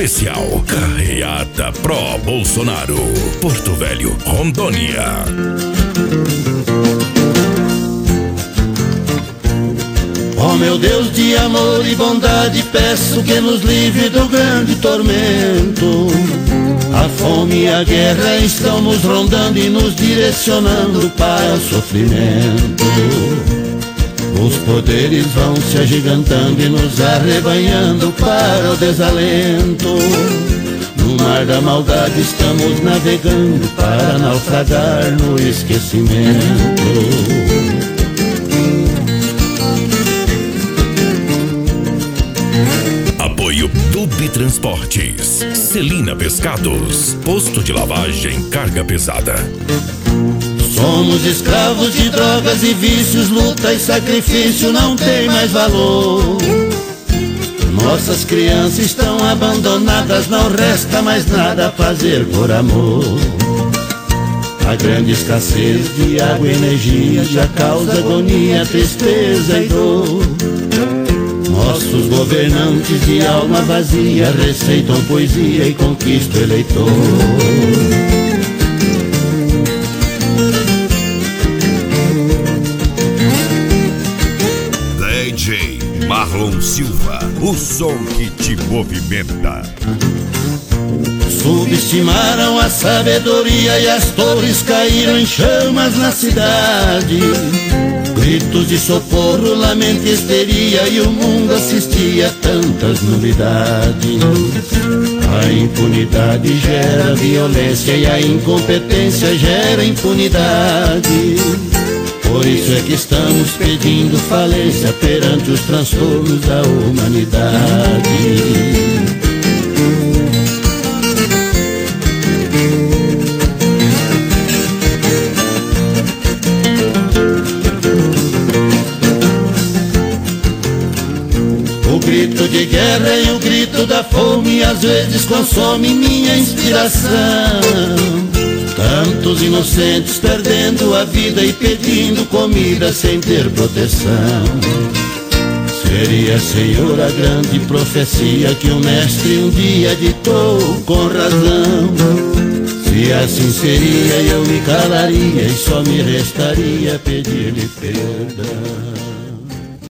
especial Carreata Pro Bolsonaro, Porto Velho, Rondônia. Ó meu Deus de amor e bondade, peço que nos livre do grande tormento. A fome e a guerra estão nos rondando e nos direcionando para o sofrimento. Os poderes vão se agigantando e nos arrebanhando para o desalento. No mar da maldade estamos navegando para naufragar no esquecimento. Apoio Dub Transportes, Celina Pescados, posto de lavagem carga pesada. Somos escravos de drogas e vícios, luta e sacrifício não tem mais valor. Nossas crianças estão abandonadas, não resta mais nada a fazer por amor. A grande escassez de água e energia já causa agonia, tristeza e dor. Nossos governantes de alma vazia receitam poesia e conquistam o eleitor. DJ Marlon Silva, o som que te movimenta. Subestimaram a sabedoria e as torres caíram em chamas na cidade. Gritos de socorro, lamento e histeria, e o mundo assistia a tantas novidades. A impunidade gera violência e a incompetência gera impunidade. Por isso é que estamos pedindo falência perante os transtornos da humanidade. O grito de guerra e o grito da fome às vezes consome minha inspiração. Tantos inocentes perdendo a vida e pedindo comida sem ter proteção. Seria, Senhor, a grande profecia que o mestre um dia ditou com razão. Se assim seria, eu me calaria e só me restaria pedir-lhe perdão.